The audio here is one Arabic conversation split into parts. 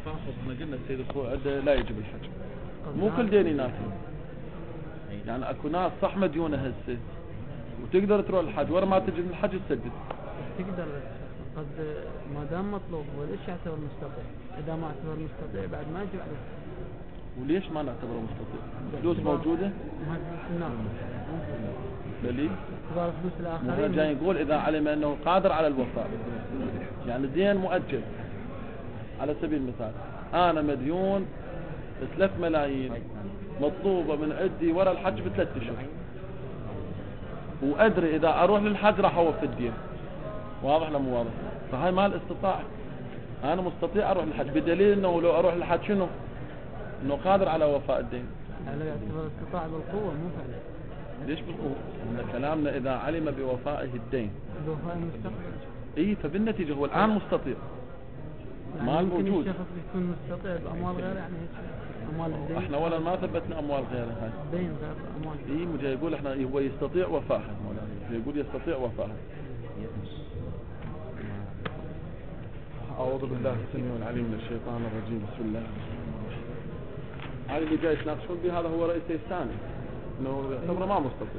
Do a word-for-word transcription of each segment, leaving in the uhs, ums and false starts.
التفاخر احنا قلنا السيد الخوي عنده لا يجب الحج، مو كل دينيناتهم. يعني اكو ناس صح مديونه هسه وتقدر تروح الحج ورا ما تجي من الحج تسدد. تقدر قد ما دام مطلوب وليش يعتبر مستطيع؟ اذا ما اعتبر مستطيع بعد ما يجب عليه. وليش ما نعتبره مستطيع؟ فلوس موجوده؟ ما فلوس الناس دليل؟ اعتبار فلوس الاخرين. جاي يقول اذا علم انه قادر على الوفاء، يعني دين مؤجل. على سبيل المثال انا مديون ثلاث ملايين مطلوبه من عندي ورا الحج بثلاث اشهر، وادري اذا اروح للحج راح اوفي الدين، واضح ولا مو واضح؟ فهاي مال استطاعه، انا مستطيع اروح للحج بدليل انه لو اروح للحج شنو؟ انه قادر على وفاء الدين. يعني يعتبر استطاع بالقوه مو فعلا. ليش بالقوه؟ ان كلامنا اذا علم بوفائه الدين بوفاء المستقبل. اي فبالنتيجه هو الان مستطيع. يعني مال موجود. الشخص يكون مستطيع باموال غير، يعني اموال الدين. احنا ولا ما ثبتنا اموال غيره هاي. دين غير اموال. اي مو جاي يقول احنا هو يستطيع وفاها، يقول يستطيع وفاها. أعوذ بالله السميع العليم من الشيطان الرجيم. بسم الله. هذا اللي جاي يتناقشون به هذا هو رئيس الثاني، انه يعتبر ما مستطيع.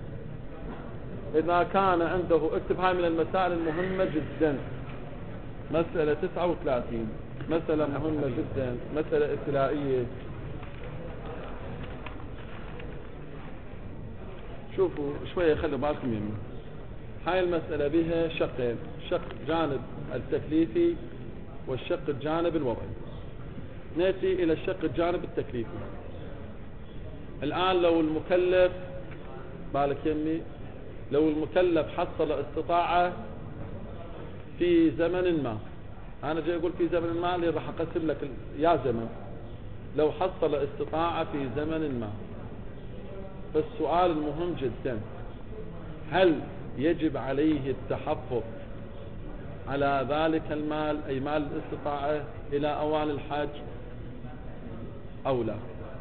اذا كان عنده، اكتب هاي من المسائل المهمة جدا، مسألة تسعة وثلاثين، مسألة مهمة جدا، مسألة ابتلائية. شوفوا شوية خلوا بالكم يمين. هاي المسألة بها شقين، شق جانب التكليفي والشق الجانب الوضعي. نأتي إلى الشق الجانب التكليفي. الآن لو المكلف بالك يمي، لو المكلف حصل استطاعة في زمن ما، أنا جاي أقول في زمن ما اللي راح أقسم لك يا زمن، لو حصل استطاعة في زمن ما، فالسؤال المهم جدا، هل يجب عليه التحفظ على ذلك المال أي مال الاستطاعة إلى أوان الحج أو لا؟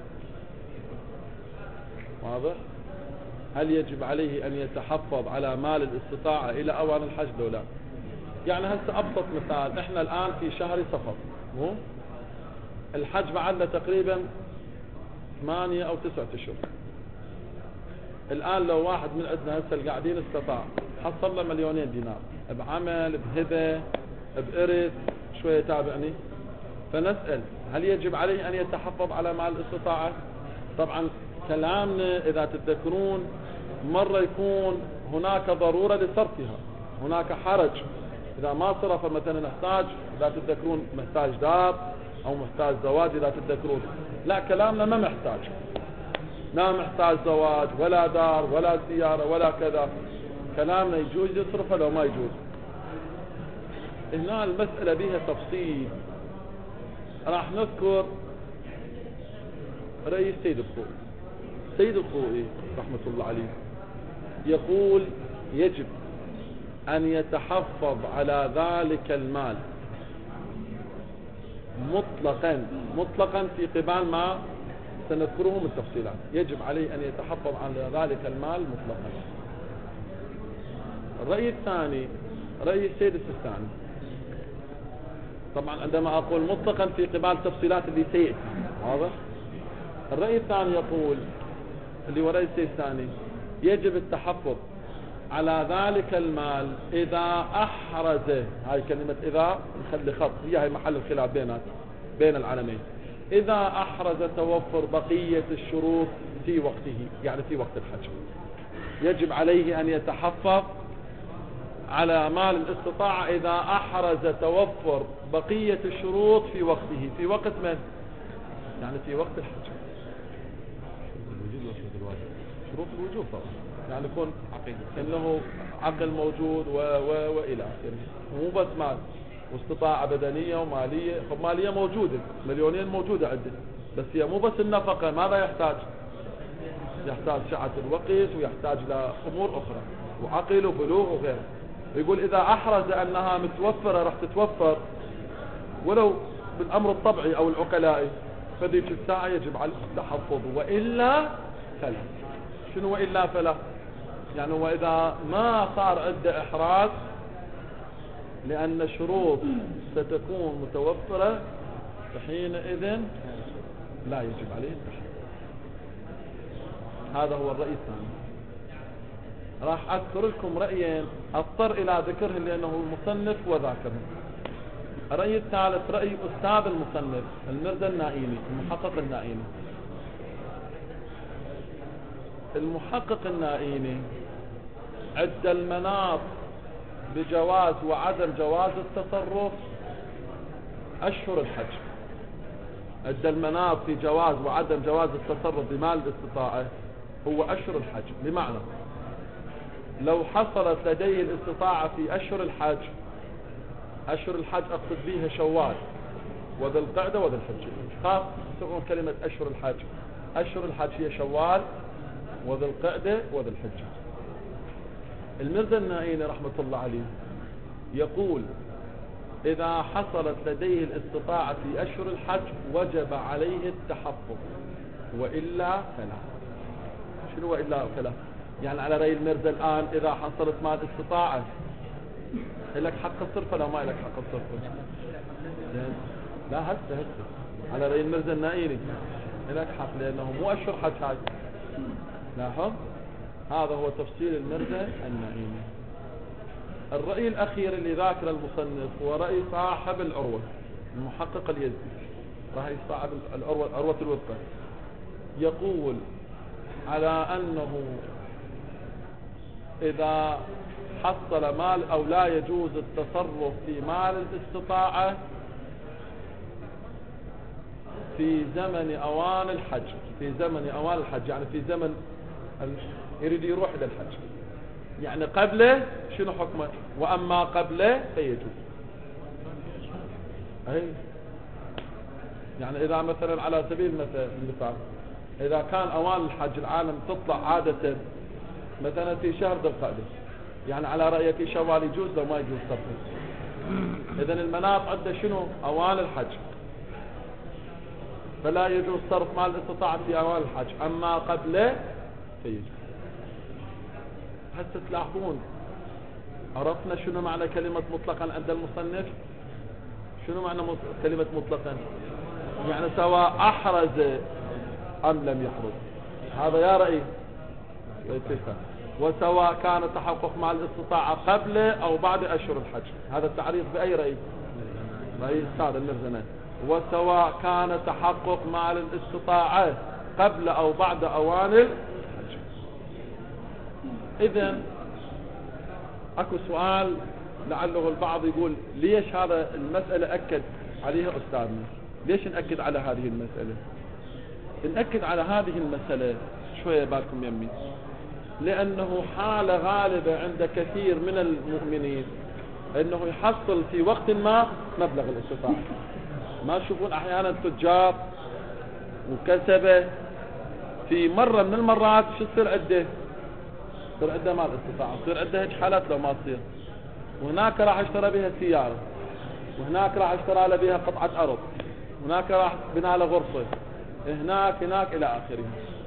واضح؟ هل يجب عليه أن يتحفظ على مال الاستطاعة إلى أوان الحج أو لا؟ يعني هسه أبسط مثال، إحنا الآن في شهر صفر، مو؟ الحج بعدنا تقريبا ثمانية أو تسعة أشهر. الآن لو واحد من عندنا هسه القاعدين استطاع حصل له مليونين دينار بعمل بهبة بإرث شوية تابعني، فنسأل هل يجب عليه أن يتحفظ على مال الاستطاعة؟ طبعا كلامنا إذا تتذكرون مرة يكون هناك ضرورة لصرفها، هناك حرج إذا ما صرف، مثلا نحتاج إذا تتذكرون محتاج دار أو محتاج زواج إذا تتذكرون. لا كلامنا ما محتاج، لا محتاج زواج ولا دار ولا سيارة ولا كذا، كلامنا يجوز يصرفه لو ما يجوز. هنا المسألة بها تفصيل، راح نذكر رأي السيد الخوئي. السيد الخوئي رحمة الله عليه يقول يجب أن يتحفظ على ذلك المال مطلقا، مطلقا في قبال ما سنذكره من التفصيلات، يجب عليه أن يتحفظ على ذلك المال مطلقا. الرأي الثاني رأي السيد السيستاني، طبعا عندما أقول مطلقا في قبال تفصيلات اللي سيئة، واضح؟ الرأي الثاني يقول اللي هو رأي السيستاني يجب التحفظ على ذلك المال إذا أحرز، هاي كلمة إذا نخلي خط، هي هاي محل الخلاف بينات بين العالمين، إذا أحرز توفر بقية الشروط في وقته، يعني في وقت الحج يجب عليه أن يتحفظ على مال الاستطاعة إذا أحرز توفر بقية الشروط في وقته. في وقت من؟ يعني في وقت الحج. شروط الوجوب طبعا، يعني يكون إنه عقل موجود و... و... وإلى آخره، مو بس مال، واستطاعة بدنية ومالية. خب مالية موجودة، مليونين موجودة عندي، بس هي مو بس النفقة، ماذا يحتاج؟ يحتاج سعة الوقت ويحتاج إلى أمور أخرى وعقل وبلوغ وغيره. يقول إذا أحرز أنها متوفرة راح تتوفر ولو بالأمر الطبيعي أو العقلائي، فذيك الساعة يجب على التحفظ، وإلا فلا. شنو وإلا فلا؟ يعني وإذا ما صار عنده إحراز لأن الشروط ستكون متوفرة فحينئذ لا يجب عليه التحريم. هذا هو الرأي الثاني. راح أذكر لكم رأيين أضطر إلى ذكرهم لأنه المصنف وذاكرهم. الرأي الثالث رأي أستاذ المصنف المرزا النائيني، المحقق النائيني. المحقق النائيني عد المناط بجواز وعدم جواز التصرف أشهر الحج. عد المناط في جواز وعدم جواز التصرف بمال الاستطاعة هو أشهر الحج. بمعنى لو حصلت لديه الاستطاعة في أشهر الحج، أشهر الحج أقصد بها شوال وذي القعدة وذي الحجة. خاص تقول كلمة أشهر الحج، أشهر الحج هي شوال وذي القعدة وذي الحجة. المرزا النائيني رحمة الله عليه يقول إذا حصلت لديه الاستطاعة في أشهر الحج وجب عليه التحفظ، وإلا فلا. شنو وإلا فلا؟ يعني على رأي المرزا الآن إذا حصلت مال استطاعة لك حق الصرف ولا ما لك حق الصرف؟ لا هسه هسه على رأي المرزا النائيني لك حق، لأنه مو أشهر حج هاي. لاحظ هذا هو تفصيل المرزا النائيني. الرأي الأخير اللي ذاكر المصنف هو رأي صاحب العروة المحقق اليزدي، رأي صاحب العروة عروة الوثقة، يقول على أنه إذا حصل مال أو لا يجوز التصرف في مال الاستطاعة في زمن أوان الحج، في زمن أوان الحج يعني في زمن يريد يروح إلى الحج، يعني قبله شنو حكمه، وأما قبله فيجوز. أي يعني إذا مثلا على سبيل المثال إذا كان أوان الحج العالم تطلع عادة مثلا في شهر ذي القعدة، يعني على رأيك شوال يجوز لو ما يجوز صرفه. إذن المناط عنده شنو أوان الحج، فلا يجوز صرف مال الاستطاعة في أوان الحج، أما قبله فيجوز. هسه تلاحظون عرفنا شنو معنى كلمة مطلقا عند المصنف. شنو معنى كلمة مطلقا؟ يعني سواء أحرز أم لم يحرز، هذا يا رأي اتفاق. وسواء كان تحقق مع الاستطاعة قبل أو بعد أشهر الحج، هذا التعريف بأي رأي؟ رأي السادة المرزنة. وسواء كان تحقق مع الاستطاعة قبل أو بعد أوان الحج. إذن أكو سؤال لعله البعض يقول ليش هذا المسألة أكد عليها أستاذنا؟ ليش نأكد على هذه المسألة؟ نأكد على هذه المسألة شوية بالكم يمي، لأنه حالة غالبة عند كثير من المؤمنين أنه يحصل في وقت ما مبلغ الاستطاعة. ما تشوفون أحيانا تجار وكسبة في مرة من المرات شو تصير عده؟ تصير عده مال استطاعة، تصير عده هيك حالات لو ما تصير، وهناك راح اشترى بها سيارة، وهناك راح اشترى له بها قطعة أرض، هناك راح بنى له غرفة، هناك هناك إلى آخره.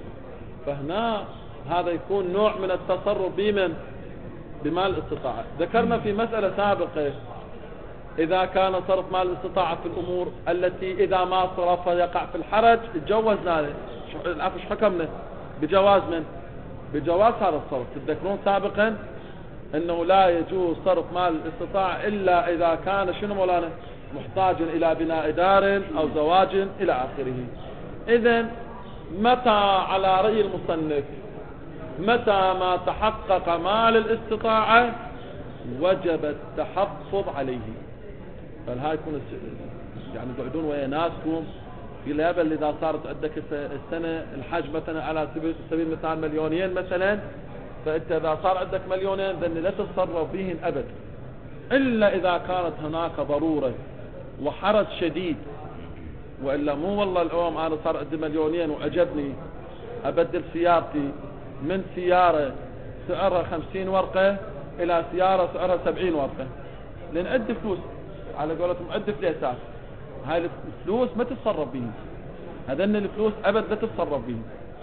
فهنا هذا يكون نوع من التصرف بمن؟ بمال الاستطاعة. ذكرنا في مسألة سابقة إذا كان صرف مال الاستطاعة في الأمور التي إذا ما صرف يقع في الحرج تجوزنا له، العفو حكمنا بجواز من؟ بجواز هذا الصرف. تذكرون سابقا أنه لا يجوز صرف مال الاستطاعة إلا إذا كان شنو مولانا؟ محتاجا إلى بناء دار أو زواج إلى آخره. إذن متى على رأي المصنف متى ما تحقق مال الاستطاعة وجب التحفظ عليه. فالهاي يكون يعني تقعدون ويا ناسكم في لابل إذا صارت عندك السنة الحج مثلا على سبيل المثال مليونين مثلا، فأنت إذا صار عندك مليونين ذن لا تتصرف فيهن أبد إلا إذا كانت هناك ضرورة وحرج شديد، وإلا مو والله اليوم أنا صار عندي مليونين وعجبني أبدل سيارتي من سيارة سعرها خمسين ورقة إلى سيارة سعرها سبعين ورقة، لأن عندي فلوس على قولتهم عندي فليسات، هاي الفلوس ما تتصرف بهم، هذن الفلوس أبد لا تتصرف بهم،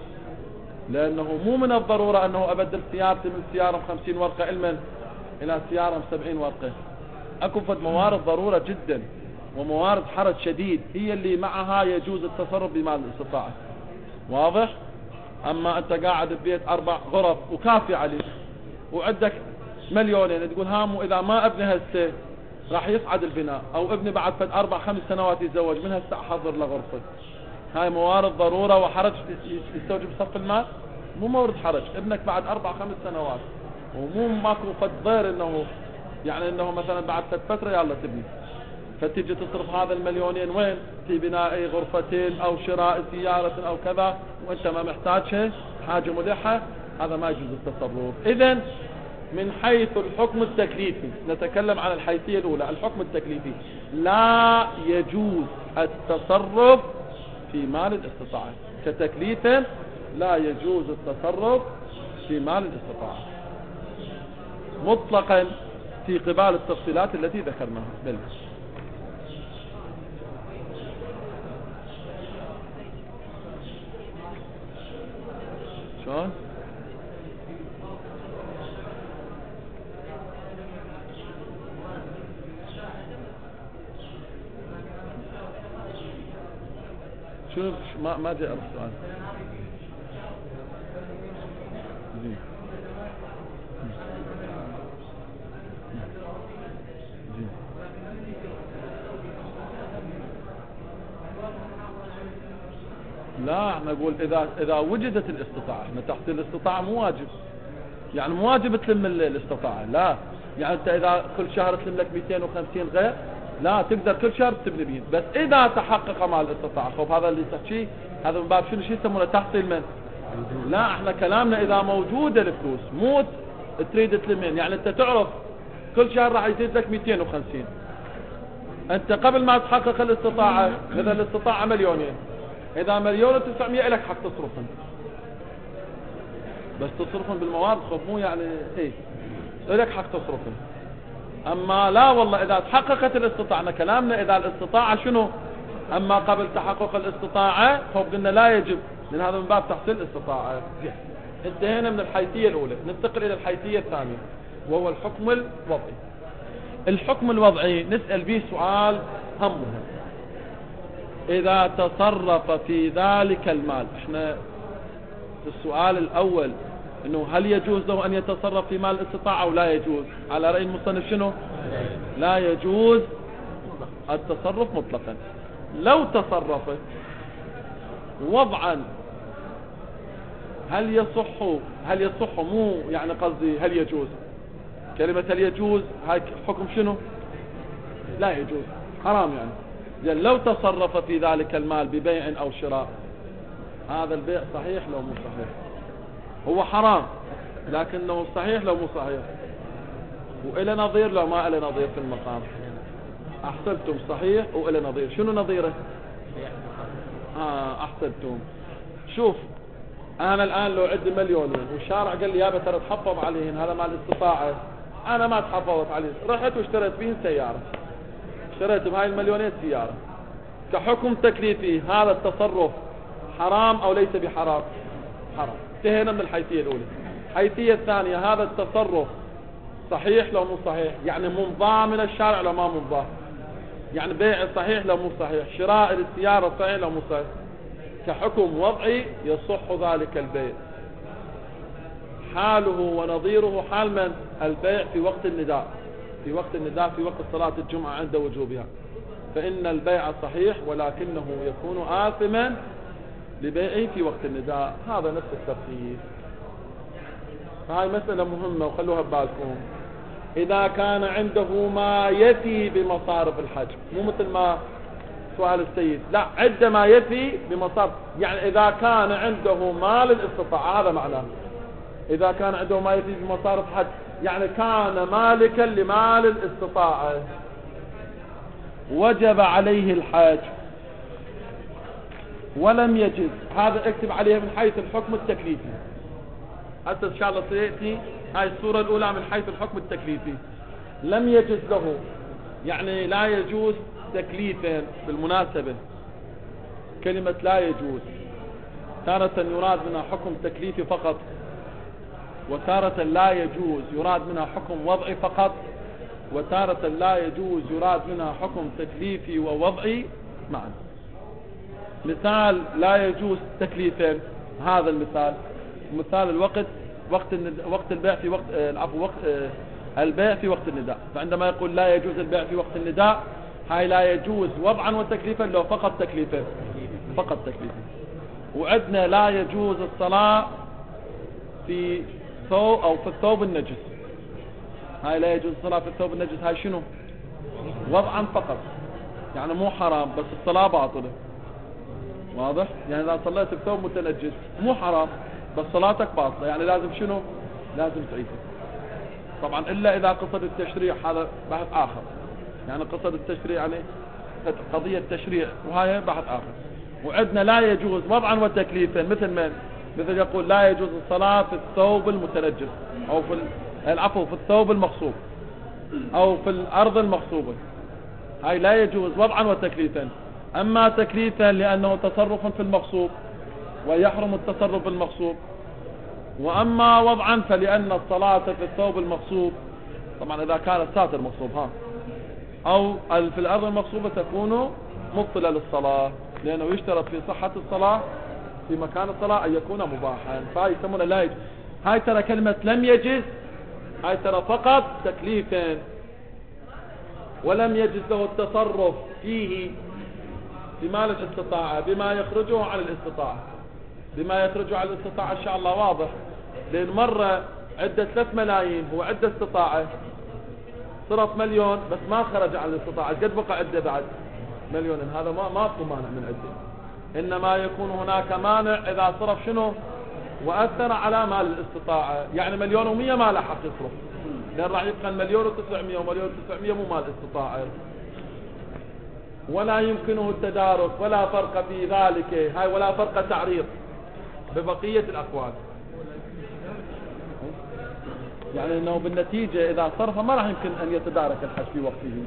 لأنه مو من الضرورة أنه أبدل سيارتي من سيارة خمسين ورقة إلمن إلى سيارة سبعين ورقة. أكو فد موارد ضرورة جدا، وموارد حرج شديد هي اللي معها يجوز التصرف بمال الاستطاعة. واضح؟ اما انت قاعد ببيت اربع غرف وكافي عليك وعندك مليونين، تقول هام واذا ما ابني هسه راح يصعد البناء، او ابني بعد فد اربع خمس سنوات يتزوج، من هسه احضر له غرفة. هاي موارد ضرورة وحرج يستوجب صرف المال؟ مو مورد حرج، ابنك بعد اربع خمس سنوات ومو ماكو قد غير انه يعني انه مثلا بعد فترة يلا تبني، فتيجي تصرف هذا المليونين وين؟ في بناء غرفتين او شراء سيارة او كذا وانت ما محتاجها، حاجة ملحة، هذا ما يجوز التصرف. اذن من حيث الحكم التكليفي، نتكلم عن الحيثية الاولى، الحكم التكليفي، لا يجوز التصرف في مال الاستطاعة كتكليف، لا يجوز التصرف في مال الاستطاعة مطلقا في قبال التفصيلات التي ذكرناها. بل شلون؟ شوف ما ما جاء السؤال. زين زين لا احنا نقول اذا اذا وجدت الاستطاعة، احنا تحصيل الاستطاعة مو واجب، يعني مو واجب تلم الاستطاعة، لا يعني انت اذا كل شهر تلم لك مئتين وخمسين غير، لا تقدر كل شهر تبني بيه، بس اذا تحقق مال الاستطاعة. خب هذا اللي تحكيه هذا من باب شنو شو يسمونه تحصيل من؟ لا احنا كلامنا اذا موجودة الفلوس، مو تريد تلمين، يعني انت تعرف كل شهر راح يزيد لك مئتين وخمسين، انت قبل ما تحقق الاستطاعة اذا الاستطاعة مليونين، اذا مليون وتسعمية لك حق تصرفهم، بس تصرفهم بالموارد. خب مو يعني ايه لك حق تصرفهم. اما لا والله اذا تحققت الاستطاعة، كلامنا اذا الاستطاعة شنو، اما قبل تحقق الاستطاعة خب قلنا لا يجب، لان هذا من باب تحصيل الاستطاعة. انتهينا من الحيثية الاولى، ننتقل الى الحيثية الثانية وهو الحكم الوضعي. الحكم الوضعي نسأل به سؤال هم مهم، اذا تصرف في ذلك المال، احنا في السؤال الاول انه هل يجوز له ان يتصرف في مال الاستطاعة او لا يجوز، على رأي المصنف شنو؟ لا يجوز التصرف مطلقا. لو تصرف وضعا هل يصح، هل يصح مو يعني قصدي هل يجوز، كلمة هل يجوز هاي حكم شنو؟ لا يجوز، حرام يعني. يعني لو تصرف في ذلك المال ببيع او شراء، هذا البيع صحيح لو مو صحيح، هو حرام لكنه صحيح لو مو صحيح، وإلى نظير لو ما إلى نظير في المقام. أحسنتم، صحيح وإلى نظير. شنو نظيره؟ آه أحسنتم. شوف أنا الآن لو عندي مليونين والشارع قال لي يابا ترى تحفظ عليهن، هذا مال استطاعة، أنا ما تحفظت عليه، رحت واشتريت بهن سيارة، اشتريت بهاي المليونين سيارة، كحكم تكليفي هذا التصرف حرام أو ليس بحرام؟ حرام. انتهينا من الحيثية الأولى. الحيثية الثانية، هذا التصرف صحيح لو مو صحيح، يعني منضى من الشارع لو ما منضى، يعني بيع صحيح لو مو صحيح، شراء السيارة صحيح لو مو صحيح، كحكم وضعي يصح ذلك البيع. حاله ونظيره حال من؟ البيع في وقت النداء، في وقت النداء في وقت صلاة الجمعة عند وجوبها، فإن البيع صحيح ولكنه يكون آثما لبيعه في وقت النداء. هذا نفس التفصيل. هاي مسألة مهمة وخلوها ببالكم. إذا كان عنده ما يفي بمصارف الحج، مو مثل ما سؤال السيد، لا عندما يفي بمصارف، يعني إذا كان عنده مال الاستطاعة، هذا معناه إذا كان عنده ما يفي بمصارف الحج، يعني كان مالكا لمال الاستطاعة وجب عليه الحج ولم يجز، هذا اكتب عليه من حيث الحكم التكليفي. حتى إن شاء الله سيأتي هاي الصورة الأولى من حيث الحكم التكليفي. لم يجز له، يعني لا يجوز تكليفا. بالمناسبة كلمة لا يجوز تارة يراد منها حكم تكليفي فقط، وتارة لا يجوز يراد منها حكم وضعي فقط، وتارة لا يجوز يراد منها حكم تكليفي ووضعي معا. مثال لا يجوز تكليفين، هذا المثال مثال الوقت، وقت وقت البيع في وقت العفو وقت البيع في وقت النداء. فعندما يقول لا يجوز البيع في وقت النداء، هاي لا يجوز وضعا وتكليفا، لو فقط تكليفا فقط تكليفا. وعندنا لا يجوز الصلاة في ثوب او في الثوب النجس، هاي لا يجوز الصلاة في الثوب النجس، هاي شنو؟ وضعا فقط، يعني مو حرام بس الصلاة باطلة. واضح؟ يعني اذا صليت بثوب متنجس مو حرام بس صلاتك باطلة، يعني لازم شنو؟ لازم تعيدها. طبعا الا اذا قصد التشريع، هذا بحث اخر، يعني قصد التشريع يعني قضية تشريع، وهاي بحث اخر. وعندنا لا يجوز وضعا وتكليفا، مثل من؟ مثل يقول لا يجوز الصلاة في الثوب المتنجس، او في العفو في الثوب المغصوب، او في الارض المغصوبة، هاي لا يجوز وضعا وتكليفا. اما تكليفا لانه تصرف في المغصوب ويحرم التصرف في المغصوب، واما وضعا فلان الصلاة في الثوب المغصوب، طبعا اذا كان الساتر مغصوب ها، او في الارض المغصوبة تكون مبطلة للصلاة، لانه يشترط في صحة الصلاة في مكان الصلاة ان يكون مباحا، فهي يسمونه لا يجوز. هاي ترى كلمة لم يجز، هاي ترى فقط تكليفين، ولم يجز له التصرف فيه بما الاستطاعة، بما يخرجه عن الاستطاعة، بما يخرجه عن الاستطاعة ان شاء الله واضح. لان مرة عدة ثلاث ملايين هو عدة استطاعة، صرف مليون بس ما خرج عن الاستطاعة، قد بقى عدة بعد مليون، هذا ما ما في مانع من عدة. انما يكون هناك مانع اذا صرف شنو؟ واثر على مال الاستطاعة، يعني مليون ومية ما له حق يصرف، لان راح يبقى المليون وتسعمية، ومليون وتسعمية مو مال الاستطاعة، ولا يمكنه التدارك، ولا فرق في ذلك، هاي ولا فرق تعريض ببقية الاقوال. يعني انه بالنتيجة اذا صرف ما راح يمكن ان يتدارك الحج في وقته.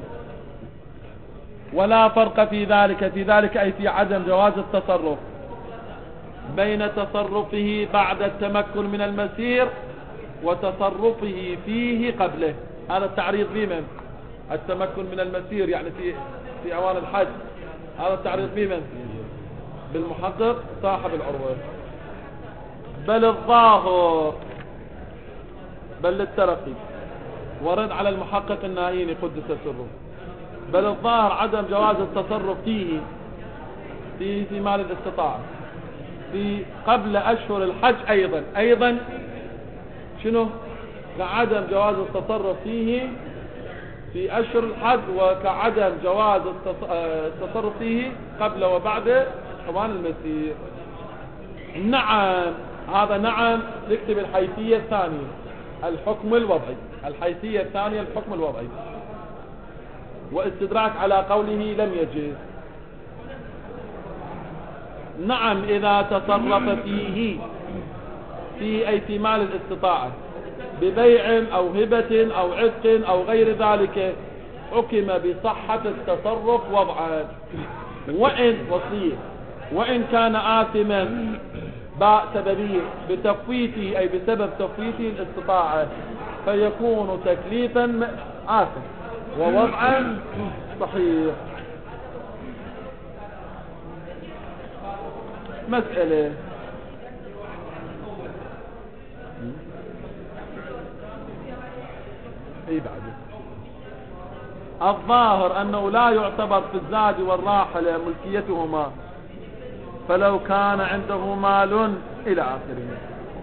ولا فرق في ذلك، في ذلك اي في عدم جواز التصرف بين تصرفه بعد التمكن من المسير وتصرفه فيه قبله. هذا التعريض بمن؟ التمكن من المسير يعني في في اوان الحج، هذا التعريض بمن؟ بالمحقق صاحب العروة. بل الظاهر، بل للترقي، ورد على المحقق النائيني قدس سره، بل الظاهر عدم جواز التصرف فيه في في مال الاستطاعة في قبل اشهر الحج ايضا ايضا شنو؟ كعدم جواز التصرف فيه في اشهر الحج، وكعدم جواز التصرف فيه قبل وبعد حوان المسير. نعم، هذا نعم نكتب الحيثية الثانية الحكم الوضعي، الحيثية الثانية الحكم الوضعي، واستدراك على قوله لم يجز. نعم إذا تصرف فيه، في أي في مال الاستطاعة ببيع أو هبة أو عتق أو غير ذلك، حكم بصحة التصرف وضعا، وإن وصيه وإن كان آثما باء سببية بتفويته أي بسبب تفويته الاستطاعة، فيكون تكليفا آثم ووضعا صحيح. مسألة اي بعد الظاهر انه لا يعتبر في الزاد والراحلة ملكيتهما، فلو كان عنده مال الى اخره.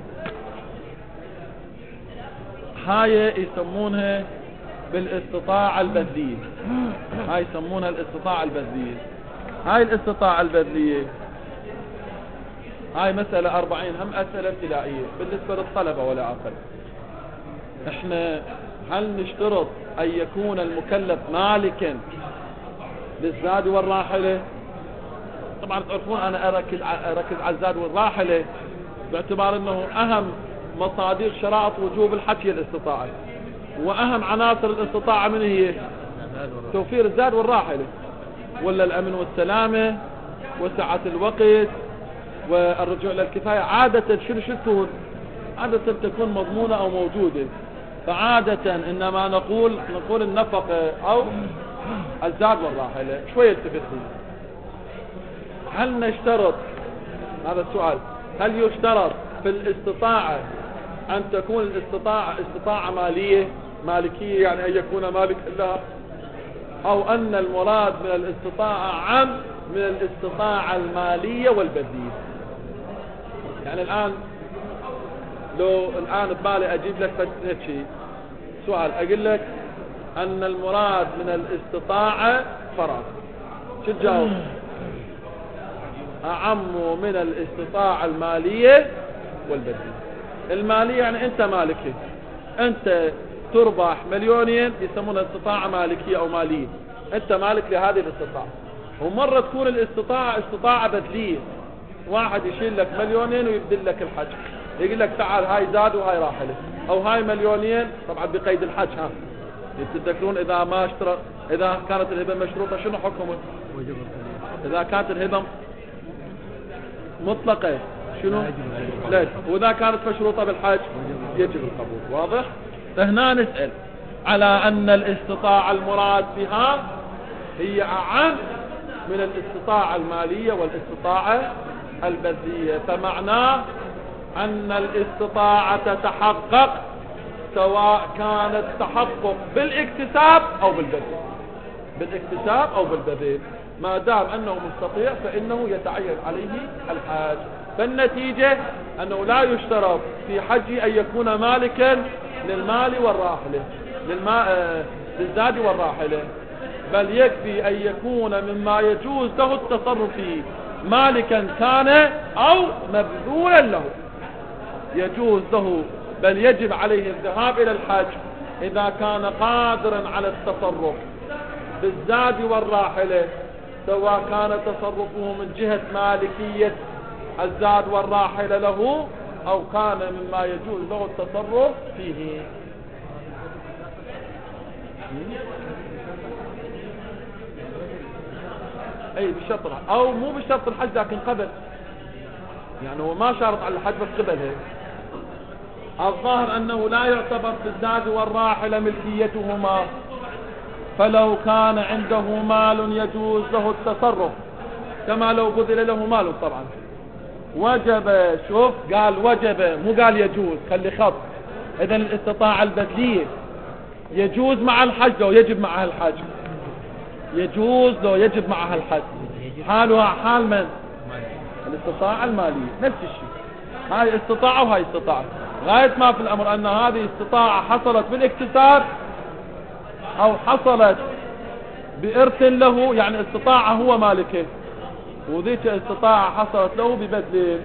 هاي يسمونها بالاستطاعة البذلية، هاي يسمونها الاستطاعة البذلية. هاي الاستطاعة البذلية هاي مسألة أربعين، هم أسئلة ابتدائية بالنسبة للطلبة ولا أقل. احنا هل نشترط أن يكون المكلف مالكا للزاد والراحلة؟ طبعا تعرفون أنا أركز أركز على الزاد والراحلة باعتبار أنه أهم مصادر شرائط وجوب الحج هي الاستطاعة، وأهم عناصر الاستطاعة من هي؟ توفير الزاد والراحلة، ولا الأمن والسلامة وسعة الوقت والرجوع للكفاية. عادة شنو شو تكون؟ عادة تكون مضمونة أو موجودة. فعادة إنما نقول نقول النفقة أو الزاد والراحلة. شوية التفت لي، هل نشترط، هذا السؤال، هل يشترط في الاستطاعة أن تكون الاستطاعة استطاعة مالية مالكية، يعني أن يكون مالك لها، أو أن المراد من الاستطاعة عام من الاستطاعة المالية والبدنية؟ يعني الآن لو الآن ببالي أجيب لك هيك شيء سؤال، أقول لك أن المراد من الاستطاعة فراغ، شو تجاوب؟ أعم من الاستطاعة المالية والبدنية. المالية يعني أنت مالكي، أنت تربح مليونين يسمونها استطاعة مالكية أو مالية، أنت مالك لهذه الاستطاعة. ومرة تكون الاستطاعة استطاعة بدلية، واحد يشيل لك مليونين ويبدل لك الحج، يقول لك تعال هاي زاد وهاي راحلة، أو هاي مليونين طبعا بقيد الحج. ها تتذكرون إذا ما اشترى، إذا كانت الهبة مشروطة شنو حكمه؟ إذا كانت الهبة مطلقة شنو؟ لا. وإذا كانت مشروطة بالحج يجب القبول. واضح؟ فهنا نسأل على أن الاستطاعة المراد بها هي أعم من الاستطاعة المالية والاستطاعة البدنية، فمعناه أن الاستطاعة تتحقق سواء كانت تحقق بالاكتساب أو بالبذل، بالاكتساب أو بالبذل، ما دام أنه مستطيع فإنه يتعين عليه الحج. فالنتيجة أنه لا يشترط في حج أن يكون مالكا للمال والراحلة، للماء للزاد والراحلة، بل يكفي أن يكون مما يجوز له التصرف فيه، مالكا كان أو مبذولا له، يجوز له بل يجب عليه الذهاب إلى الحج إذا كان قادرا على التصرف بالزاد والراحلة، سواء كان تصرفه من جهة مالكية الزاد والراحلة له أو كان مما يجوز له التصرف فيه. أي بشرط، أو مو بشرط الحج لكن قبل، يعني هو ما شارط على الحج بس قبل هيك. الظاهر أنه لا يعتبر في الزاد والراحلة ملكيتهما، فلو كان عنده مال يجوز له التصرف كما لو بذل له مال طبعا وجب، شوف قال وجب مو قال يجوز، خلي خط. إذن الاستطاعة البدلية يجوز مع الحج لو يجب معها الحج، يجوز لو يجب معها الحج، حالها حال من؟ الاستطاعة المالية نفس الشيء، هاي استطاعة وهاي استطاعة، غاية ما في الأمر أن هذه استطاعة حصلت بالاكتساب أو حصلت بإرث له، يعني استطاعة هو مالكه، وذيك استطاعة حصلت له ببذل.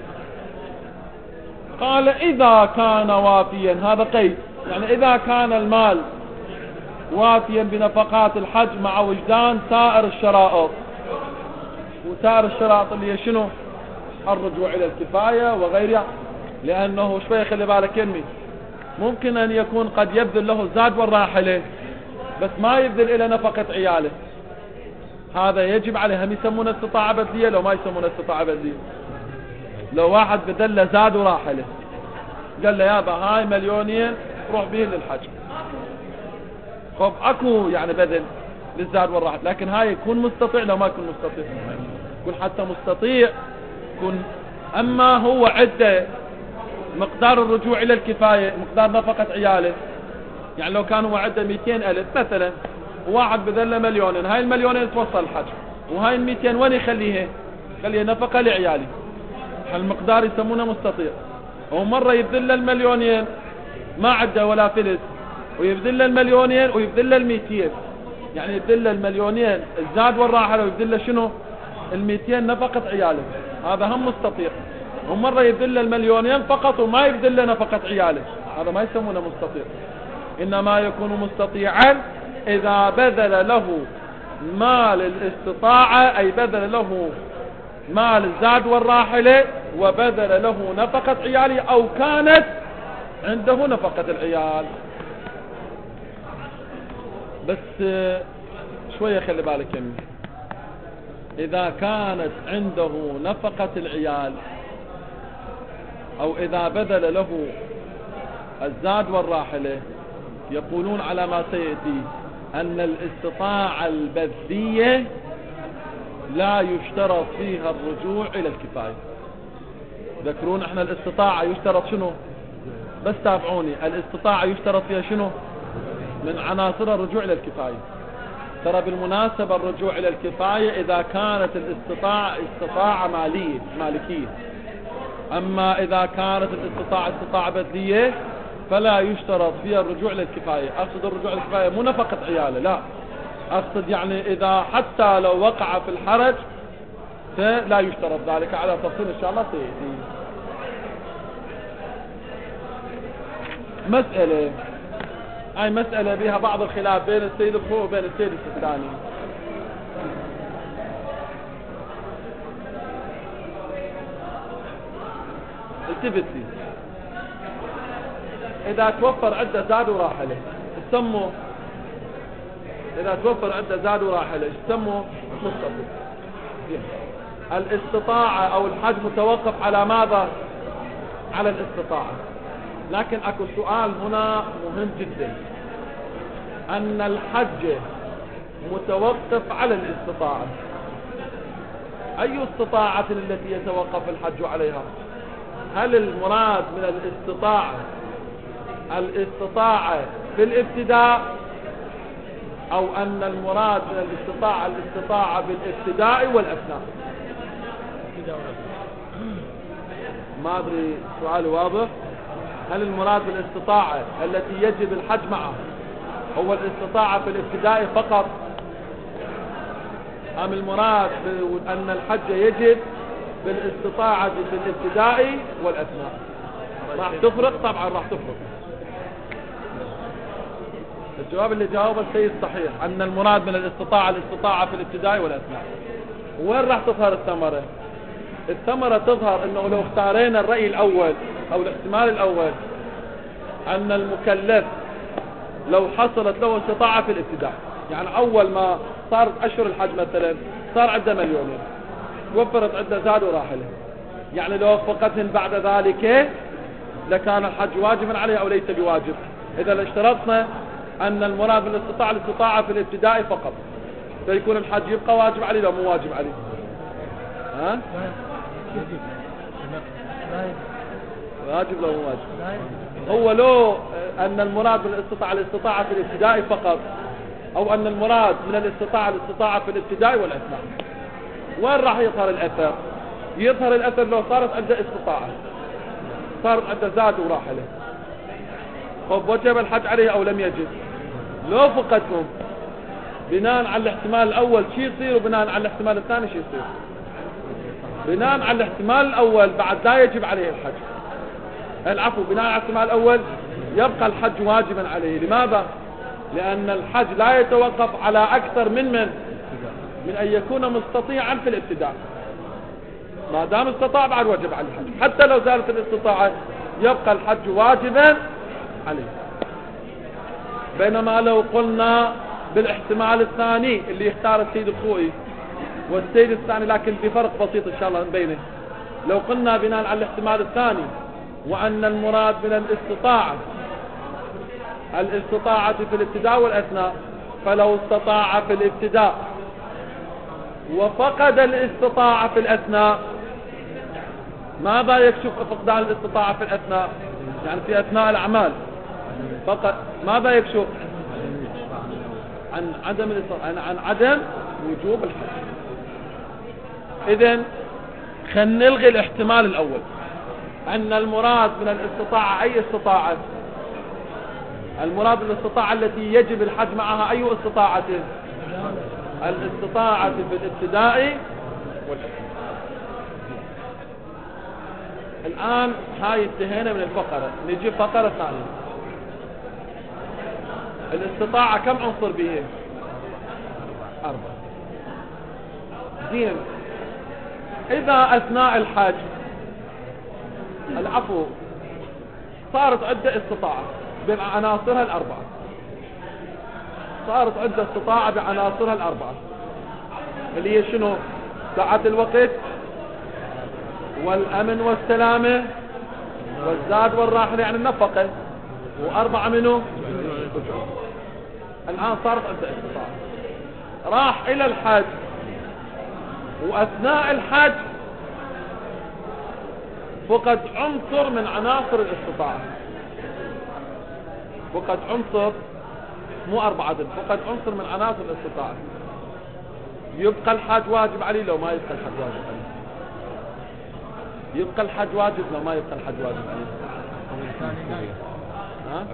قال إذا كان وافيا، هذا قيد، يعني إذا كان المال وافيا بنفقات الحج مع وجدان سائر الشرائط، وسائر الشرائط اللي هي شنو؟ الرجوع إلى الكفاية وغيرها، لأنه شوي خلي بالك يمي ممكن أن يكون قد يبذل له الزاد والراحلة بس ما يبذل إلى نفقة عياله، هذا يجب عليه. هم يسمونه استطاعة بدلية لو ما يسمونه استطاعة بدلية. لو واحد بذل له زاد وراحلة قال له يابا هاي مليونين روح به للحج، خب اكو يعني بذل للزاد والراحلة، لكن هاي يكون مستطيع لو ما يكون مستطيع، يكون حتى مستطيع يكون، اما هو عده مقدار الرجوع الى الكفاية مقدار نفقة عياله، يعني لو كان هو عده مئتين الف مثلا وواحد بذل مليونين، هاي المليونين توصل الحج وهاي المئتين وين يخليها؟ خليها نفقة لعيالي، هالمقدار يسمونه مستطيع. ومرة يبذل المليونين ما عده ولا فلس، ويبذل المليونين ويبذل المئتين، يعني يبذل المليونين الزاد والراحلة ويبذل شنو؟ المئتين نفقة عياله، هذا هم مستطيع. ومرة يبذل المليونين فقط وما يبذل نفقة عياله، هذا ما يسمونه مستطيع. إنما يكون مستطيعا إذا بذل له مال الاستطاعة، أي بذل له مال الزاد والراحلة وبذل له نفقة عياله أو كانت عنده نفقة العيال. بس شوية خلي بالك يمي، إذا كانت عنده نفقة العيال أو إذا بذل له الزاد والراحلة يقولون على ما سيأتي أن الاستطاعة البذلية لا يشترط فيها الرجوع إلى الكفاية. ذكرون احنا الاستطاعة يشترط شنو؟ بس تابعوني، الاستطاعة يشترط فيها شنو؟ من عناصر الرجوع إلى الكفاية. ترى بالمناسبة الرجوع إلى الكفاية إذا كانت الاستطاعة استطاعة مالية مالكية، أما إذا كانت الاستطاعة استطاعة بذلية فلا يشترط فيها الرجوع إلى الكفاية. أقصد الرجوع إلى الكفاية مو نفقة عياله، لا، أقصد يعني إذا حتى لو وقع في الحرج فلا يشترط ذلك، على تفصيل إن شاء الله سيأتي. مسألة هاي مسألة بها بعض الخلاف بين السيد الخوي وبين السيد السيستاني. التفت لي، إذا توفر عدة زاد وراحلة يسموا، إذا توفر عدة زاد وراحلة يسموا مستطيع. الاستطاعة أو الحج متوقف على ماذا؟ على الاستطاعة. لكن اكو سؤال هنا مهم جدا، ان الحج متوقف على الاستطاعة. اي استطاعة التي يتوقف الحج عليها؟ هل المراد من الاستطاعة الاستطاعة في الابتداء، او ان المراد من الاستطاعة الاستطاعة بالابتداء والاثناء؟ ما ادري سؤالي واضح. هل المراد بالاستطاعة التي يجب الحج معها هو الاستطاعة في الابتداء فقط، ام المراد ان الحج يجب بالاستطاعة في الابتداء والاثناء؟ راح تفرق؟ طبعا راح تفرق. الجواب اللي جاوبه السيد صحيح، ان المراد من الاستطاعة الاستطاعة في الابتداء والاثناء. وين راح تظهر الثمرة؟ الثمرة تظهر انه لو اختارينا الرأي الاول او الاحتمال الاول، ان المكلف لو حصلت له استطاعة في الابتداء، يعني اول ما صارت اشهر الحج مثلا صار عنده مليونين، وفرت عنده زاد وراحله، يعني لو وفقتهن بعد ذلك لكان الحج واجبا عليه او ليس بواجب. اذا اشترطنا ان المراد من الاستطاعة الاستطاعة في الابتداء فقط، فيكون الحج يبقى واجب عليه لو مو واجب عليه؟ ها؟ واجب لو مو واجب؟ هو لو ان المراد من الاستطاعة الاستطاعة في الابتداء فقط، او ان المراد من الاستطاعة الاستطاعة في الابتداء والاثناء، وين راح يظهر الاثر؟ يظهر الاثر لو صارت عنده استطاعة، صارت عنده زاد وراحله، طب وجب الحج عليه او لم يجب؟ لو فقدهم بناء على الاحتمال الاول شي يصير، وبناء على الاحتمال الثاني شي يصير؟ بناء على الاحتمال الاول بعد لا يجب عليه الحج، العفو، بناء على الاحتمال الاول يبقى الحج واجبا عليه. لماذا؟ لان الحج لا يتوقف على اكثر من من من ان يكون مستطيعا في الابتداء. ما دام استطاع بعد وجب عليه الحج، حتى لو زالت الاستطاعة يبقى الحج واجبا عليه. بينما لو قلنا بالاحتمال الثاني اللي يختار السيد الخوئي والسيد الثاني، لكن بفرق بسيط ان شاء الله بينه، لو قلنا بناء على الاحتمال الثاني وان المراد من الاستطاعة الاستطاعة في الابتداء والاثناء، فلو استطاع في الابتداء وفقد الاستطاعة في الاثناء، ماذا يكشف فقدان الاستطاعة في الاثناء؟ يعني في اثناء الاعمال فقط ماذا يكشف؟ عن عدم عن, عن عدم وجوب الحج. اذن خلينا نلغي الاحتمال الاول، ان المراد من الاستطاعة اي استطاعة؟ المراد من الاستطاعة التي يجب الحج معها اي استطاعة؟ الاستطاعة في الابتداء والاثناء. الان هاي انتهينا من الفقرة، نجي فقرة ثانية. الاستطاعة كم عنصر به؟ أربعة. زين، إذا أثناء الحج العفو صارت عدة استطاعة بعناصرها الأربعة، صارت عدة استطاعة بعناصرها الأربعة، اللي هي شنو؟ ساعة الوقت والأمن والسلامة والزاد والراحلة، يعني النفقة، وأربعة منه الأجور. الآن صارت عنده استطاعة، راح إلى الحج، وأثناء الحج فقد عنصر من عناصر الاستطاعة، فقد عنصر مو أربعة دل، فقد عنصر من عناصر الاستطاعة. يبقى الحج واجب عليه لو ما يبقى الحج واجب عليه؟ يبقى الحج واجب لو ما يبقى الحج واجب عليه؟ ها؟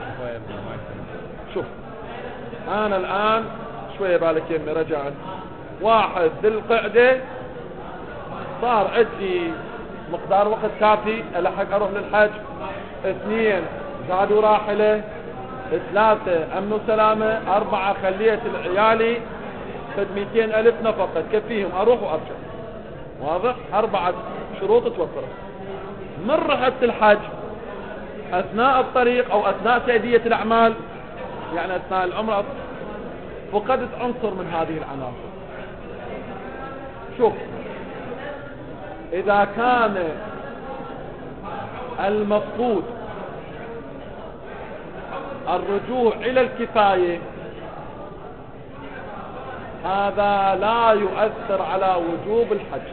شوف أنا الآن شوية بالك يمي رجعت، واحد ذي القعدة صار عندي مقدار وقت كافي ألحق أروح للحج، اثنين زادوا راحلة، ثلاثة أمن وسلامة، أربعة خليت العيالي فد مئتين ألف نفقة تكفيهم أروح وأرجع. واضح؟ أربعة شروط توفرت. من رحت الحج أثناء الطريق أو أثناء تأدية الأعمال، يعني أثناء العمرة، فقدت عنصر من هذه العناصر. شوف، إذا كان المفقود الرجوع إلى الكفاية، هذا لا يؤثر على وجوب الحج،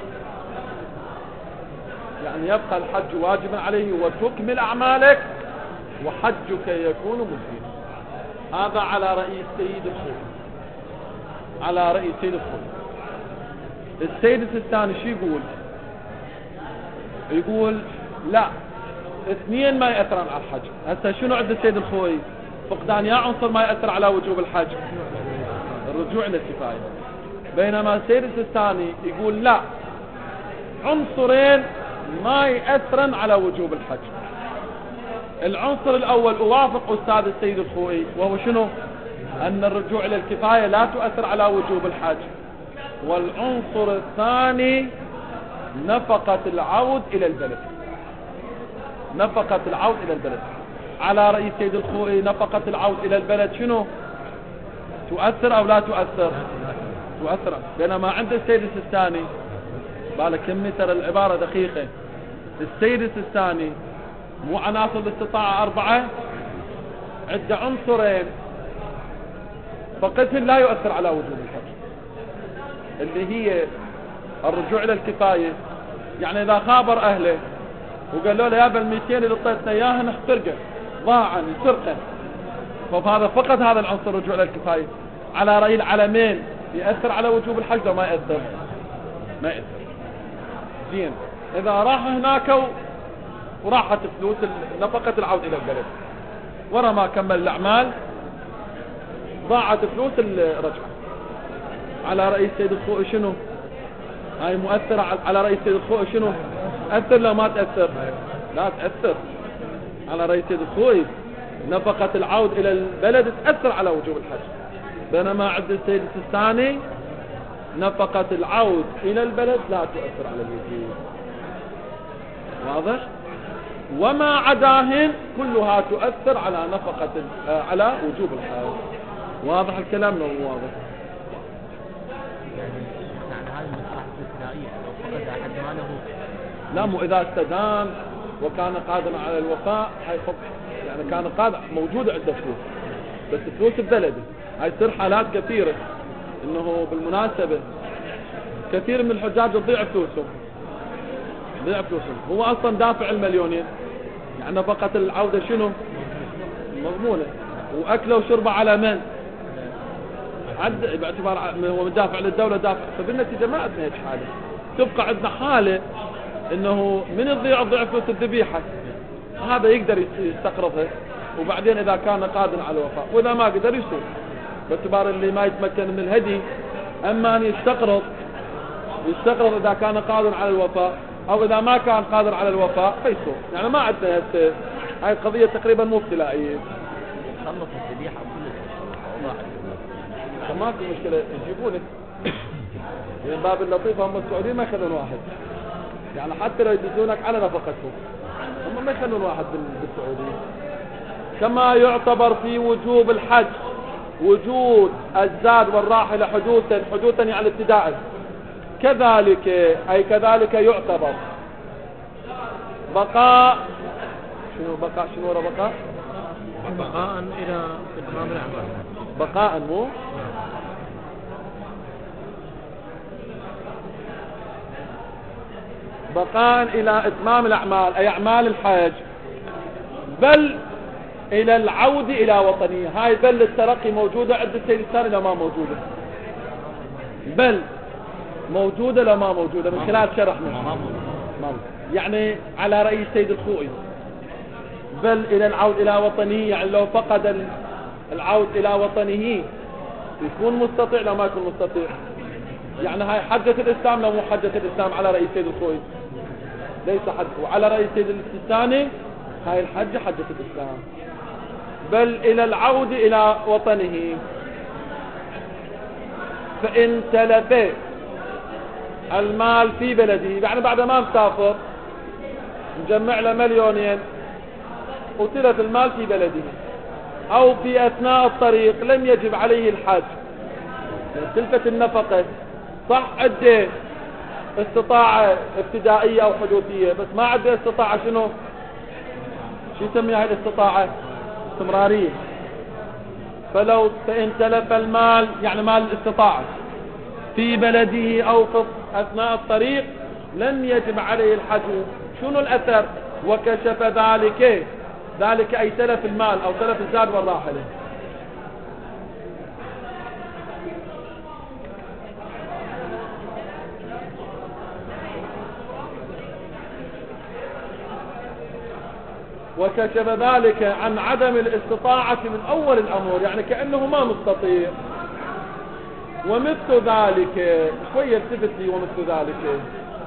يعني يبقى الحج واجبا عليه وتكمل أعمالك وحجك يكون مجزيا. هذا على رأي السيد الخوي، على رأي السيد الخوي. السيد السيستاني شو يقول؟ يقول لا، اثنين ما يأثران على الحج. هسه شنو عند السيد الخوي؟ فقدان يا عنصر ما يأثر على وجوب الحج، الرجوع إلى الكفاية. بينما السيد السيستاني يقول لا، عنصرين ما يأثرن على وجوب الحج. العنصر الأول أوافق أستاذ السيد الخوي، وهو شنو؟ أن الرجوع إلى الكفاية لا تؤثر على وجوب الحج. والعنصر الثاني نفقة العود إلى البلد، نفقة العود إلى البلد. على رأي السيد الخوي نفقة العود إلى البلد شنو؟ تؤثر أو لا تؤثر؟ تؤثر. بينما عند السيد السيستاني بالك يمي ترى العبارة دقيقة. السيد السيستاني مو عناصر الاستطاعة أربعة، عند عنصرين فقدهن لا يؤثر على وجوب الحج، اللي هي الرجوع إلى الكفاية. يعني إذا خابر أهله وقالوا له يا بالمئتين اللي طيتنا إياهن احترقه ضاعا سرقه، فهذا فقط هذا العنصر الرجوع إلى الكفاية. على رأي العلمين يأثر على وجوب الحج لو ما يأثر؟ ما يأثر. زين، إذا راح هناك وراحت فلوس نفقة العود إلى البلد، ورا ما كمل الأعمال ضاعت فلوس الرجعة، على رأي السيد الخوئي شنو؟ هاي مؤثرة. على رأي السيد الخوئي شنو؟ تأثر لو ما تأثر؟ لا تأثر. على رأي السيد الخوئي نفقة العود إلى البلد تأثر على وجوب الحج، بينما عند السيد السيستاني نفقة العود إلى البلد لا تؤثر على الوجوب. واضح؟ وما عداهن كلها تؤثر على نفقة على وجوب الحج. واضح الكلام لو واضح؟ يعني هذه المصلحة الاستثنائية لو فقد أحد ماله. لا، مو إذا استدان وكان قادرا على الوفاء، هاي يعني كان قادر موجود عنده فلوس، بس فلوس ببلده. هاي تصير حالات كثيرة، إنه بالمناسبة كثير من الحجاج تضيع فلوسهم، تضيع فلوسهم. هو أصلا دافع المليونين، يعني نفقة العودة شنو؟ مضمونة. وأكله وشربه على من؟ عد باعتبار هو مدافع للدولة دافع. فبالنتيجة ما عندنا هيك حالة. تبقى عندنا حالة إنه من يضيع ضيع فلوس الذبيحة، هذا يقدر يستقرضها، وبعدين إذا كان قادر على الوفاء، وإذا ما قدر يسوق، باعتبار اللي ما يتمكن من الهدي أما أن يستقرض يستقرض إذا كان قادر على الوفاء، أو إذا ما كان قادر على الوفاء فيسوق. يعني ما عندنا هسه هاي القضية تقريبا مو ابتلائية. خلص الذبيحة كلها ما في مشكلة يجيبونك من باب اللطيف. هم السعوديين ما يخلون واحد، يعني حتى لو يدزونك على نفقتهم هم ما يخلون واحد بالسعودية. كما يعتبر في وجوب الحج وجود الزاد والراحلة حدوثا، حدوثا يعني ابتداء، كذلك أي كذلك يعتبر بقاء. شنو بقاء؟ شنو ورا بقاء؟ بقاء إلى إتمام الأعمال. بقاء مو بقاء إلى إتمام الأعمال أي أعمال الحج، بل إلى العود إلى وطنه. هاي بل الترقي موجودة عند السيد الثاني لو ما موجودة؟ بل موجودة لو ما موجودة من خلال شرح منه. يعني على رأي السيد الخوئي بل إلى العود إلى وطنه، يعني لو فقد العود إلى وطنه يكون مستطيع لو ما يكون مستطيع. يعني هاي حجة الإسلام لو مو حجة الإسلام على رأي السيد الخوئي ليس حج، وعلى رأي السيد الثاني هاي الحجة حجة الإسلام. بل إلى العود إلى وطنه فإن تلف المال في بلده، يعني بعد ما مسافر مجمع له مليونين وتلف المال في بلده أو في أثناء الطريق لم يجب عليه الحج، تلفت النفقة صح عنده استطاعة ابتدائية أو حدوثية بس ما عنده استطاعة شنو شو يسميها هاي الاستطاعة استمرارية. فلو فإن تلف المال يعني مال الاستطاعة في بلده أو في أثناء الطريق لم يجب عليه الحج. شنو الأثر؟ وكشف ذلك ذلك أي تلف المال أو تلف الزاد والراحلة. وكشف ذلك عن عدم الاستطاعة من أول الأمور، يعني كأنه ما مستطيع. ومثل ذلك شوية التفت لي ومثل ذلك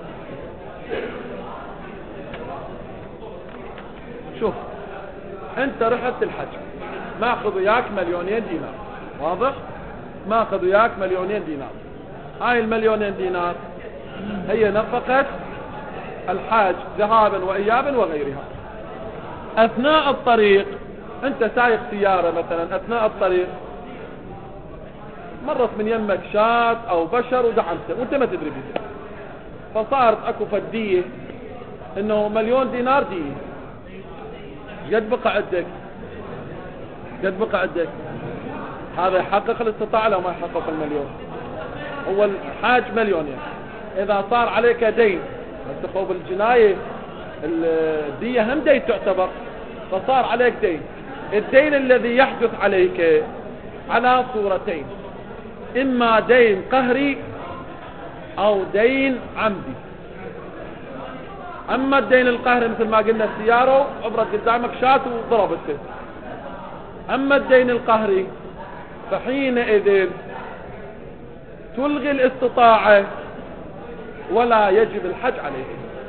شوف انت رحت الحج ما اخذ وياك مليونين دينار، واضح؟ ما اخذ وياك مليونين دينار. هاي المليونين دينار هي نفقة الحاج ذهابا وإيابا وغيرها. اثناء الطريق انت سايق سيارة مثلا، اثناء الطريق مرت من يمك شات او بشر ودعمته وانت ما تدري بيه، فصارت اكو فدية انه مليون دينار دية. قد بقى عندك قد بقى عندك هذا يحقق الاستطاعة لو ما يحقق المليون. هو الحاج مليونين، اذا صار عليك دين بس خوف الجناية الدية هم دين تعتبر، فصار عليك دين. الدين الذي يحدث عليك على صورتين، اما دين قهري او دين عمدي. اما الدين القهري مثل ما قلنا السيارة عبرت قدامك شات وضربته. اما الدين القهري فحينئذ تلغي الاستطاعة ولا يجب الحج عليه.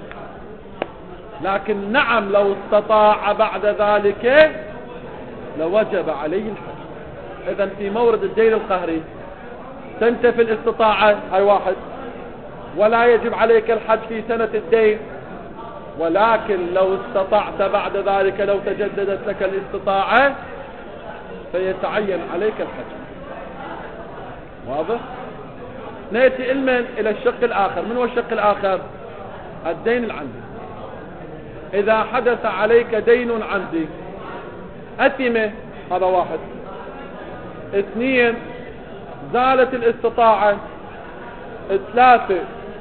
لكن نعم لو استطاع بعد ذلك لوجب عليه الحج. اذا في مورد الدين القهري تنتفي الاستطاعة، هاي واحد، ولا يجب عليك الحج في سنة الدين. ولكن لو استطعت بعد ذلك، لو تجددت لك الاستطاعة فيتعين عليك الحج. واضح؟ نأتي علما الى الشق الاخر. من هو الشق الاخر؟ الدين العندي. اذا حدث عليك دين عندي اثمة، هذا واحد. اثنين زالت الاستطاعة. ثلاثة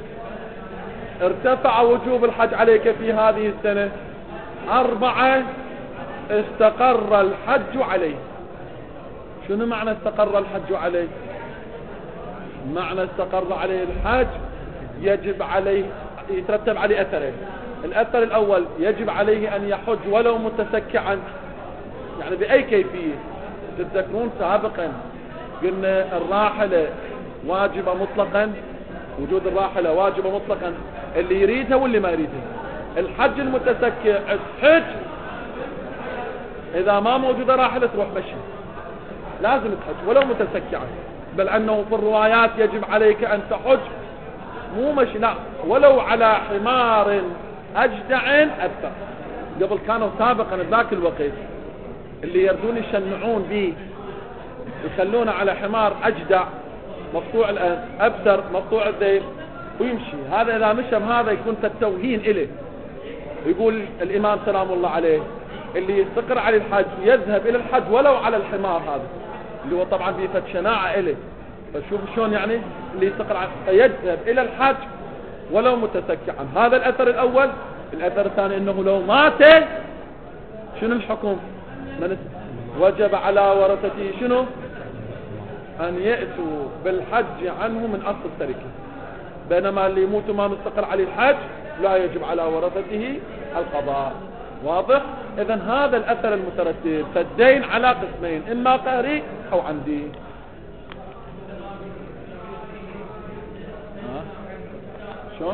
ارتفع وجوب الحج عليك في هذه السنة. أربعة استقر الحج عليه. شنو معنى استقر الحج عليه؟ معنى استقر عليه الحج يجب عليه يترتب عليه أثرين. الأثر الأول يجب عليه أن يحج ولو متسكعا، يعني بأي كيفية. تتذكرون سابقا قلنا الراحلة واجبة مطلقا، وجود الراحلة واجبة مطلقا، اللي يريدها واللي ما يريدها. الحج المتسكع حج، إذا ما موجودة راحلة تروح مشي، لازم تحج ولو متسكعا. بل أنه في الروايات يجب عليك أن تحج مو مشي، لا، ولو على حمار أجدع أكثر. قبل كانوا سابقا ذاك الوقت اللي يردون يشنعون به يخلونه على حمار أجدع مقطوع الأنف أبتر مقطوع الذيل ويمشي. هذا إذا مشى هذا يكون التوهين إليه. يقول الإمام سلام الله عليه اللي يستقر على الحج يذهب الى الحج ولو على الحمار هذا اللي هو طبعا بيفت شناعة اليه. فشوف شلون يعني اللي يستقر على فيذهب الى الحج ولو متسكعا. هذا الاثر الاول. الاثر الثاني انه لو مات شنو الحكم؟ من وجب على ورثته شنو؟ ان يأتوا بالحج عنه من اصل التركه. بينما اللي يموت ما مستقر عليه الحج لا يجب على ورثته القضاء. واضح؟ اذا هذا الاثر المترتب. فالدين على قسمين، اما قهري او عمدي. ها شلون؟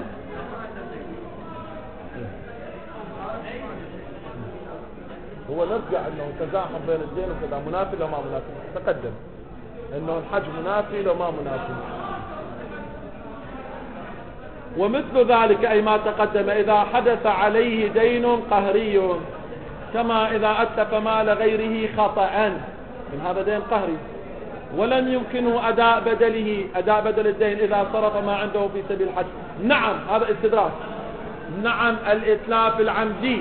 هو نرجع انه تزاحم بين الدين وكذا، منافي لو ما منافي. تقدم انه الحج منافي لو ما منافي. ومثل ذلك أي ما تقدم إذا حدث عليه دين قهري، كما إذا أتلف مال غيره خطأ، من هذا دين قهري ولم يمكنه أداء بدله، أداء بدل الدين إذا صرف ما عنده في سبيل الحج. نعم هذا استدراك. نعم الإتلاف العمدي،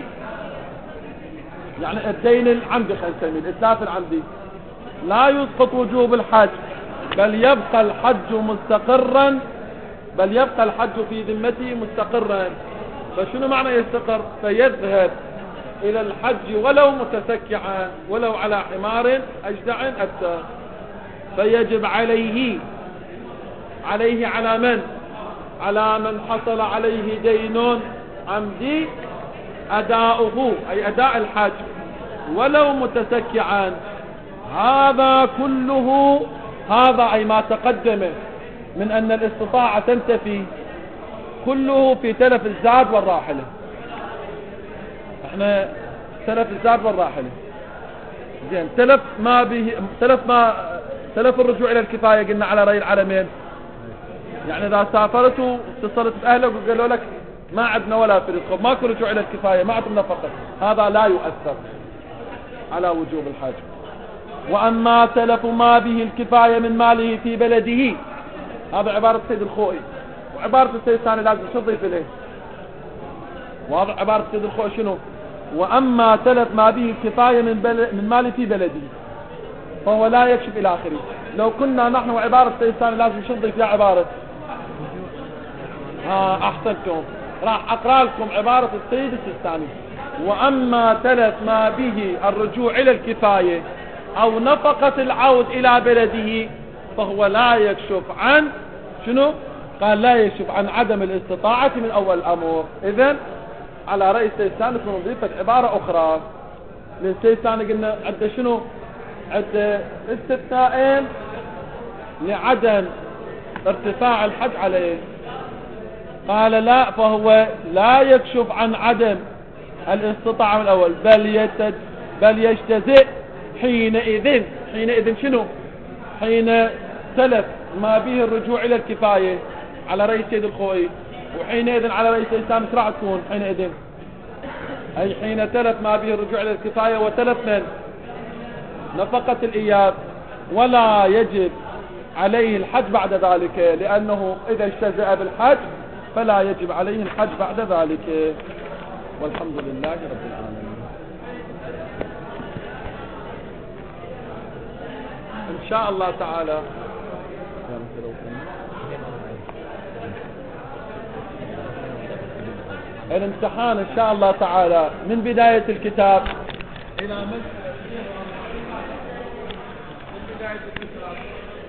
يعني الدين العمدي خلينا نسميه الإتلاف العمدي لا يسقط وجوب الحج، بل يبقى الحج مستقرا، بل يبقى الحج في ذمته مستقرا. فشنو معنى يستقر؟ فيذهب الى الحج ولو متسكعا، ولو على حمار اجدع ابتر. فيجب عليه، عليه على من؟ على من حصل عليه دين عمدي اداؤه، اي اداء الحج ولو متسكعا. هذا كله، هذا اي ما تقدم من أن الاستطاعة تنتفي، كله في تلف الزاد والراحلة. احنا تلف الزاد والراحلة زين. تلف ما به، تلف ما تلف الرجوع إلى الكفاية قلنا على رأي العالمين. يعني إذا سافرت واتصلت بأهلك وقالوا لك ما عندنا ولا فريق، ماكو رجوع إلى الكفاية، ما عندنا نفقة، هذا لا يؤثر على وجوب الحج. وأما تلف ما به الكفاية من ماله في بلده، هذا عبارة سيد الخوئي. وعبارة السيد الثاني لازم شو نضيف إليه؟ واضح عبارة سيد الخوئي شنو؟ وأما تلف ما به الكفاية من, بل... من مال في بلده فهو لا يكشف إلى آخره. لو كنا نحن وعبارة السيد الثاني لازم شو نضيف يا عبارة؟ ها أحسنتم، راح أقرأ لكم عبارة السيد الثاني. وأما تلف ما به الرجوع إلى الكفاية أو نفقة العود إلى بلده فهو لا يكشف عن شنو؟ قال لا يكشف عن عدم الاستطاعة من أول الأمر. إذن على رأي السيد الثاني نضيف عبارة أخرى. للسيد الثاني قلنا عد شنو؟ عد استثناءين لعدم ارتفاع الحج عليه. قال لا، فهو لا يكشف عن عدم الاستطاعة من الأول، بل يتد بل يجتزئ حينئذ. حينئذ شنو؟ حين تلف ما به الرجوع إلى الكفاية على رأي سيد الخوئي، وحينئذ على رأي سيد الثاني راح تكون حينئذ أي حين تلف ما به الرجوع إلى الكفاية وتلف من نفقة الإياب، ولا يجب عليه الحج بعد ذلك، لأنه إذا اجتزأ بالحج فلا يجب عليه الحج بعد ذلك. والحمد لله رب العالمين. إن شاء الله تعالى الامتحان إن شاء الله تعالى من بداية الكتاب إلى من بداية الكتاب